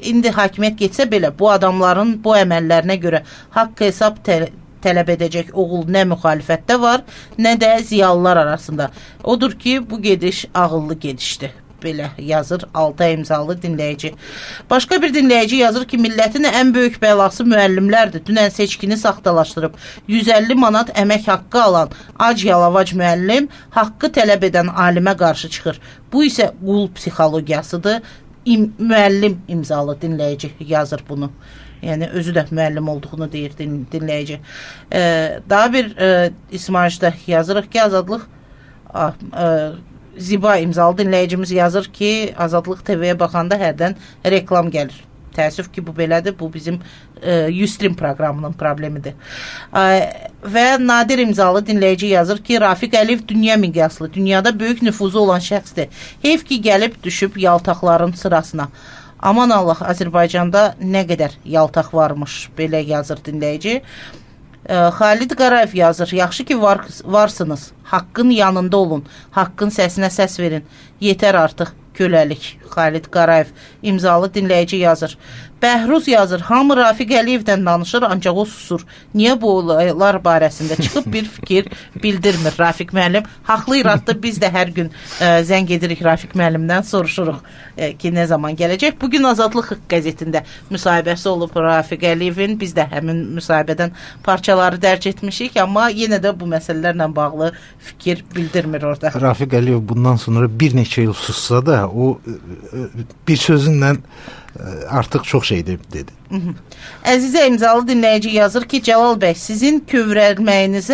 bu adamların bu əməllərinə görə haqq hesab tələb edəcək oğul nə müxalifətdə var, nə də ziyalılar arasında. Odur ki, bu gediş ağıllı gedişdir. Belə yazır Altay imzalı dinləyici. Başqa bir dinləyici yazır ki, millətin ən böyük bəlası müəllimlərdir. Dünən seçkini saxtalaşdırıb 150 manat əmək haqqı alan ac yalavac müəllim haqqı tələb edən alimə qarşı çıxır. Bu isə qul psixologiyasıdır. Müəllim imzalı dinləyici yazır bunu. Yəni özü də müəllim olduğunu deyir dinləyici. Daha bir ismarışda yazırıq ki, Azadlıq Ziba imzalı dinləyicimiz yazır ki, Azadlıq TV-yə baxanda hərdən reklam gəlir Təəssüf ki, bu belədir. Bu bizim Ustream proqramının problemidir. Və Nadir imzalı dinləyici yazır ki, Rafiq Əliyev dünya miqyaslı, dünyada böyük nüfuzu olan şəxsdir. Heyf ki, gəlib düşüb yaltaqların sırasına. Aman Allah, Azərbaycanda nə qədər yaltaq varmış, belə yazır dinləyici. Xalid Qarayev yazır, yaxşı ki varsınız, haqqın yanında olun, haqqın səsinə səs verin, yetər artıq köləlik. Xalid Qarayev imzalı dinləyici yazır. Bəhruz yazır, hamı Rafiq Əliyevdən danışır, ancaq o susur. Niyə bu olaylar barəsində çıxıb bir fikir bildirmir Rafiq müəllim? Haqlı iradda biz də hər gün zəng edirik Rafiq müəllimdən, soruşuruq ki, nə zaman gələcək. Bugün Azadlıq qəzetində müsahibəsi olub Rafiq Əliyevin. Biz də həmin müsahibədən parçaları dərc etmişik, amma yenə də bu məsələlərlə bağlı fikir bildirmir orada. Rafiq Əliyev bundan sonra bir neçə il sussa da o bir sözünlə artıq çox şey dedi. Əzizə imzalı dinləyici yazır ki, Cəlal bəy, sizin kövrəlməyiniz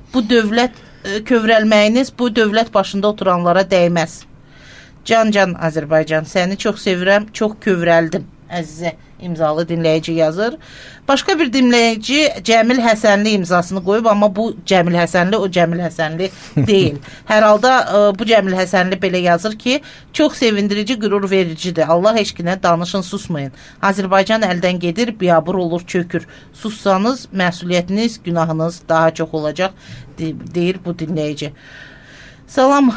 bu dövlət başında oturanlara dəyməz. Can Azərbaycan, səni çox sevirəm, çox kövrəldim. Əzizə imzalı dinləyici yazır. Başqa bir dinləyici Cəmil Həsənli imzasını qoyub, amma bu Cəmil Həsənli o Cəmil Həsənli deyil. Hər halda bu Cəmil Həsənli belə yazır ki, çox sevindirici, qürur vericidir. Allah eşqinə danışın, susmayın. Azərbaycan əldən gedir, biabır olur, çökür. Sussanız məsuliyyətiniz, günahınız daha çox olacaq, deyir bu dinləyici. Salam.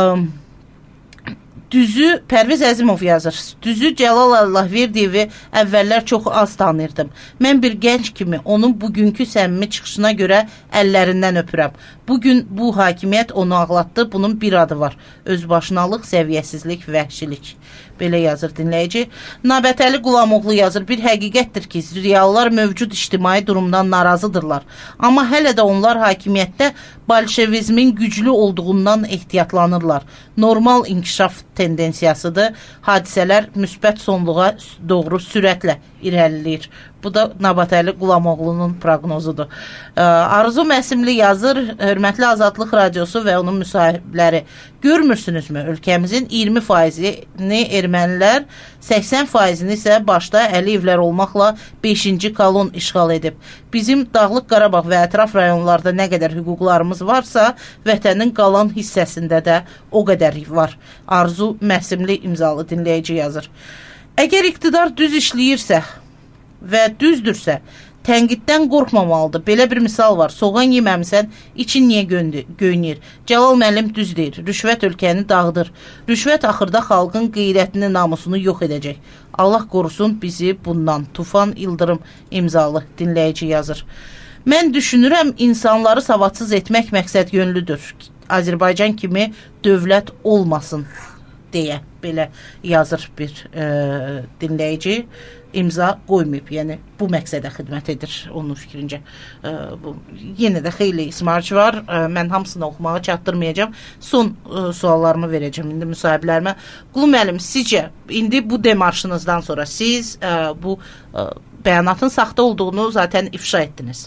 Düzü Pərviz Əzimov yazır. Düzü Cəlal Allahverdiyevi əvvəllər çox az tanırdım. Mən bir gənc kimi onun bugünkü səmimi çıxışına görə əllərindən öpürəm. Bugün bu hakimiyyət onu ağlatdı. Bunun bir adı var. Özbaşınalıq, səviyyəsizlik, vəhşilik. Belə yazır dinləyici. Nabətəli Qulamoğlu yazır. Bir həqiqətdir ki, ziyalılar mövcud ictimai durumdan narazıdırlar. Amma hələ də onlar hakimiyyətdə bolşevizmin güclü olduğundan ehtiyatlanırlar. Normal inkişaf tendensiyasıdır. Hadisələr müsbət sonluğa doğru sürətlə irəliləyir. Bu da Nabətəli Qulamoğlu'nun proqnozudur. Arzu Məsimli yazır, hörmətli Azadlıq Radiosu və onun müsahibləri. Görmürsünüzmü? Ölkəmizin 20%-ni ermənilər, 80%-ni isə başda Əliyevlər olmaqla 5-ci kolon işğal edib. Bizim Dağlıq Qarabağ və ətraf rayonlarda nə qədər hüquqlarımız varsa, vətənin qalan hissəsində də o qədər var. Arzu Məsimli imzalı dinləyici yazır. Əgər iqtidar düz işləyirsə və düzdürsə, tənqiddən qorxmamalıdır. Belə bir misal var. Soğan yeməmisən, için niyə göynür? Cəlal müəllim düz deyir. Rüşvət ölkəni dağıdır. Rüşvət axırda xalqın qeyrətini, namusunu yox edəcək. Allah qorusun bizi bundan. Tufan İldırım imzalı dinləyici yazır. Mən düşünürəm, insanları savadsız etmək məqsəd yönlüdür. Azərbaycan kimi dövlət olmasın deyə belə yazır bir dinləyici. İmza qoymayıb, yəni bu məqsədə xidmət edir onun fikrincə. Yenə də xeyli ismarc var, mən hamısını oxumağa çatdırmayacağım. Son suallarımı verəcəm indi müsahiblərimə. Qulu müəllim, sizcə indi bu demarşınızdan sonra siz bu bəyanatın saxta olduğunu zaten ifşa etdiniz.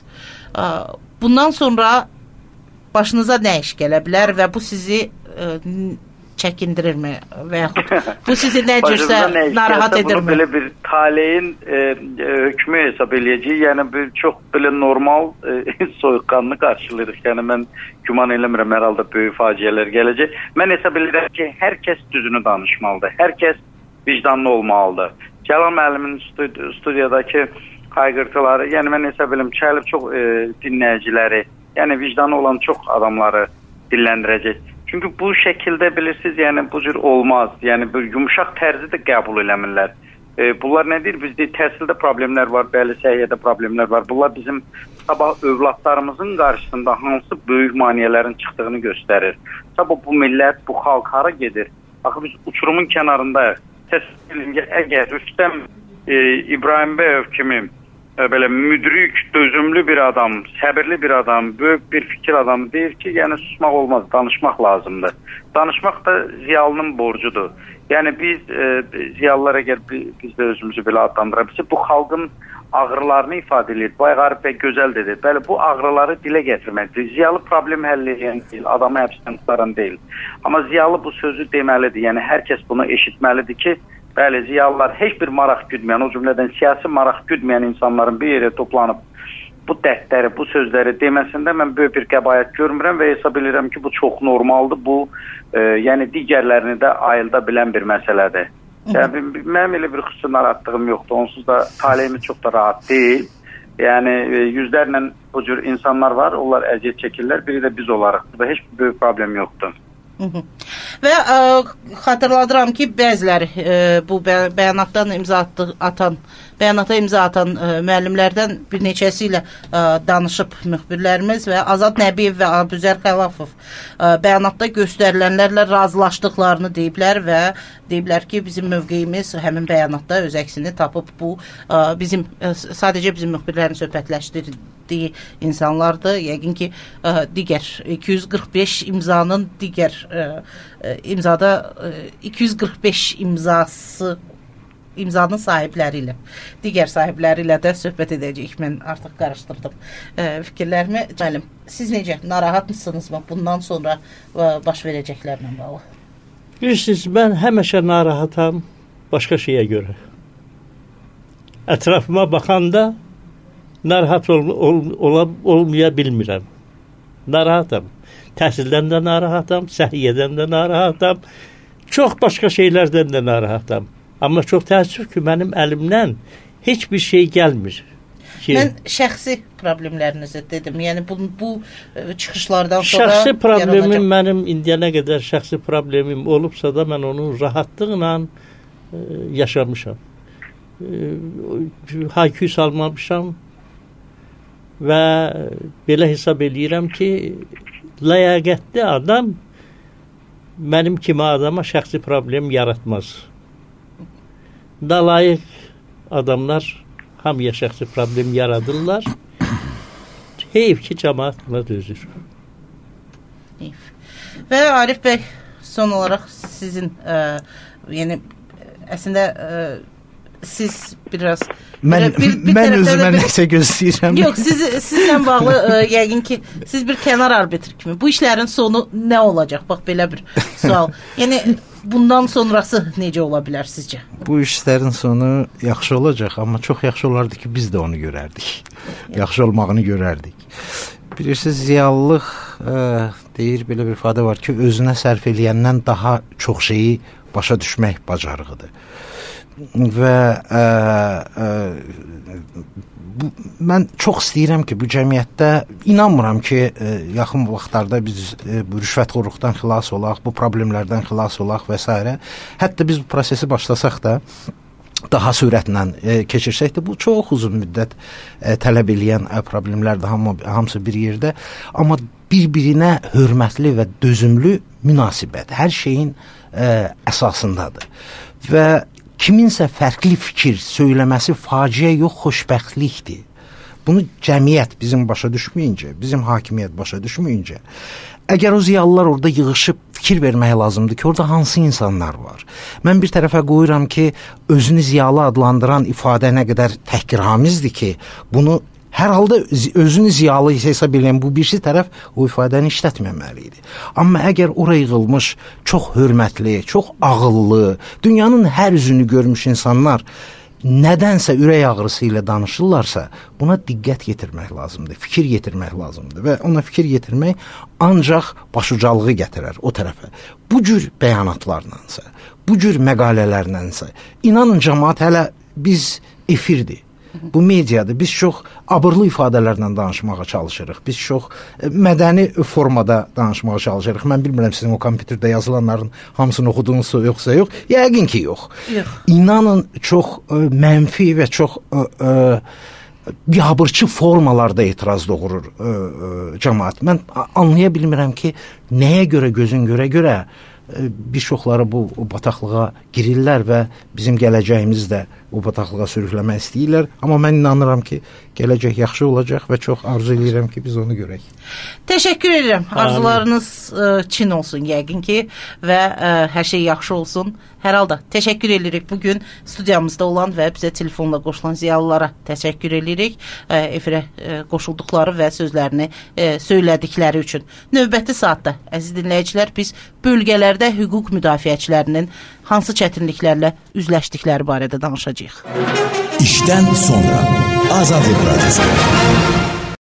Bundan sonra başınıza nə iş gələ bilər və bu sizi çəkindirirmi və yaxud bu sizi necəsə narahat edirmi? Bunu belə bir taleyin hökmü hesab eləyəcək. Yəni bir çox belə normal soyuqqanlı qarşılayırıq. Yəni mən güman eləmirəm hər halda böyük faciələr gələcək. Mən hesab edirəm ki, hər kəs düzünü danışmalıdır. Hər kəs vicdanlı olmalıdır. Cəlal müəllimin studiyadakı hayqırtıları, yəni mən hesab edirəm ki, çox dinləyiciləri, yəni vicdanlı olan çox adamları dilləndirəcək. Çünki bu şəkildə bilirsiniz, yəni bu cür olmaz. Yəni bir yumuşaq tərzi də qəbul eləmirlər. Bunlar nədir? Bizdə təhsildə problemlər var, bəli, səhiyyədə problemlər var. Bunlar bizim sabah övladlarımızın qarşısında hansı böyük maneələrin çıxdığını göstərir. Sabah bu millət, bu xalq hara gedir? Axı biz uçurumun kənarındayıq. Təsəvvür edin ki, əgər Rüstəm İbrahimbəyev kimi belə müdrik, dözümlü bir adam, səbirli bir adam, böyük bir fikir adamı deyir ki, yəni susmaq olmaz, danışmaq lazımdır. Danışmaq da ziyalının borcudur. Yəni biz ziyalılar əgər biz də özümüzü belə adlandıra bilsək, bu xalqın ağrılarını ifadə edir. Bayğarib bəy gözəl dedi. Bəli, bu ağrıları dilə gətirməkdir. Ziyalı problem həll edən deyil, adamı həbsdən tutaran deyil. Amma ziyalı bu sözü deməlidir. Yəni hər kəs bunu eşitməlidir ki, Bəli, ziyalılar heç bir maraq güdməyən, o cümlədən siyasi maraq güdməyən insanların bir yerə toplanıb bu dərdləri, bu sözləri deməsində mən böyük bir qəbayət görmürəm və hesab edirəm ki, bu çox normaldır. Bu, yəni digərlərini də ayılda bilən bir məsələdir. Yəni, mənim elə bir xüsusi narahatlığım yoxdur. Onsuz da taleyimiz çox da rahat deyil. Yəni, yüzlərlə bu cür insanlar var, onlar əziyyət çəkirlər, biri də biz olarıq. Burada heç bir böyük problem yoxdur. Və xatırladıram ki, bəziləri bu bəyanata imza atan müəllimlərdən bir neçəsi ilə danışıb müxbirlərimiz və Azad Nəbiyev və Abüzər Xəlafov bəyanatda göstərilənlərlə razılaşdıqlarını deyiblər və deyiblər ki, bizim mövqeyimiz həmin bəyanatda öz əksini tapıb. Bu sadəcə bizim müxbirlərin söhbətləşdirdiyi insanlardır. Yəqin ki, digər 245 imzanın imzada 245 imzanın sahibləri ilə, digər sahibləri ilə də söhbət edəcəyik. Mən artıq qarışdırdım fikirlərimi. Müəllim, siz necə, narahat mısınızmı bundan sonra baş verəcəklərlə bağlı? Bilirsiniz, mən həmişə narahatam başqa şeyə görə. Ətrafıma baxanda narahat olmaya bilmirəm. Narahatam. Təhsildən də narahatam, səhiyyədən də narahatam, çox başqa şeylərdən də narahatam. Amma çox təəssüf ki, mənim əlimdən heç bir şey gəlmir. Mən şəxsi problemlərinizi dedim. Yəni bu çıxışlardan sonra şəxsi problemim mənim indiyənə qədər şəxsi problemim olubsa da mən onu rahatlıqla yaşamışam. Haykü salmamışam və belə hesab eləyirəm ki, ləyaqətli adam mənim kimi adama şəxsi problem yaratmaz. Nalayiq adamlar hamıya şəxsi problem yaradırlar. Heyf ki, cəmaət buna dözür. Və Arif bəy, son olaraq sizin yəni əslində siz biraz mən özümə nəsə gözləyirəm. Yox, sizlə bağlı yəqin ki, siz bir kənar arbitr kimi. Bu işlərin sonu nə olacaq? Bax, belə bir sual. Yəni, bundan sonrası necə ola bilər sizcə? Bu işlərin sonu yaxşı olacaq, amma çox yaxşı olardı ki, biz də onu görərdik. Yaxşı olmağını görərdik. Bilirsiniz, ziyalılıq deyir, belə bir ifadə var ki, özünə sərf eləyəndən daha çox şeyi başa düşmək bacarığıdır. Və mən çox istəyirəm ki, bu cəmiyyətdə inanmıram ki, yaxın vaxtlarda biz bu rüşvətxorluqdan xilas olaq, bu problemlərdən xilas olaq və s. Hətta biz bu prosesi başlasaq da, daha sürətlə keçirsək də, bu çox uzun müddət tələb eləyən problemlərdir, hamısı bir yerdə. Amma bir-birinə hörmətli və dözümlü münasibət hər şeyin əsasındadır. Və kiminsə fərqli fikir söyləməsi faciə yox, xoşbəxtlikdir. Bunu cəmiyyət bizim başa düşməyincə, bizim hakimiyyət başa düşməyincə, əgər o ziyalılar orada yığışıb fikir vermək lazımdır ki, orada hansı insanlar var? Mən bir tərəfə qoyuram ki, özünü ziyalı adlandıran ifadə nə qədər təhqirhamizdir ki, bunu hər halda özünü ziyalı hesab edən bu birisi tərəf o ifadəni işlətməməlidir. Amma əgər oraya yığılmış çox hörmətli, çox ağıllı, dünyanın hər üzünü görmüş insanlar nədənsə ürək ağrısı ilə danışırlarsa, buna diqqət yetirmək lazımdır, fikir yetirmək lazımdır və ona fikir yetirmək ancaq başucalığı gətirər o tərəfə. Bu cür bəyanatlardansa, bu cür məqalələrlənsə, inanın cəmaət hələ biz efirdir. Bu mediadır. Biz çox abırlı ifadələrlə danışmağa çalışırıq. Biz çox mədəni formada danışmağa çalışırıq. Mən bilmirəm sizin o kompüterdə yazılanların hamısını oxudunuz yoxsa yox. Yəqin ki, yox. İnanın çox mənfi və çox biabırçı formalarda etiraz doğurur cəmaət. Mən anlaya bilmirəm ki, nəyə görə gözün görə bir çoxları bu bataqlığa girirlər və bizim gələcəyimiz də o bataqlığa sürükləmək istəyirlər. Amma mən inanıram ki, gələcək yaxşı olacaq və çox arzu edirəm ki, biz onu görək. Təşəkkür edirəm. Arzularınız çin olsun yəqin ki və hər şey yaxşı olsun. Hər halda təşəkkür edirik bu gün studiyamızda olan və bizə telefonla qoşulan ziyalılara təşəkkür edirik. Efirə qoşulduqları və sözlərini söylədikləri üçün. Növbəti saatda əziz dinləyicilər biz bölgələrdə hüquq müdafiəçilərinin hansı çətinliklərlə üzləşdikləri barədə danışacağıq. İşdən sonra Azad Radiosu.